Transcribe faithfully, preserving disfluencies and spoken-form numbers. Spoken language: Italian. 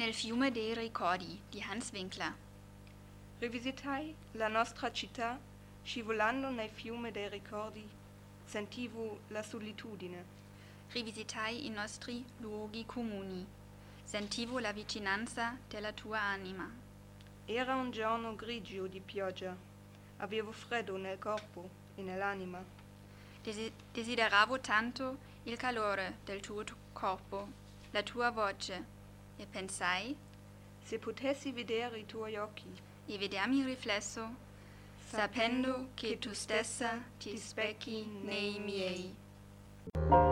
Nel fiume dei ricordi di Hans Winkler. Rivisitai la nostra città, scivolando nel fiume dei ricordi, sentivo la solitudine. Rivisitai i nostri luoghi comuni. Sentivo la vicinanza della tua anima. Era un giorno grigio di pioggia. Avevo freddo nel corpo e nell'anima. Desi- desideravo tanto il calore del tuo t- corpo, la tua voce, e pensai, Se potessi vedere i tuoi occhi, e vedermi riflesso, sapendo che tu stessa ti specchi nei miei.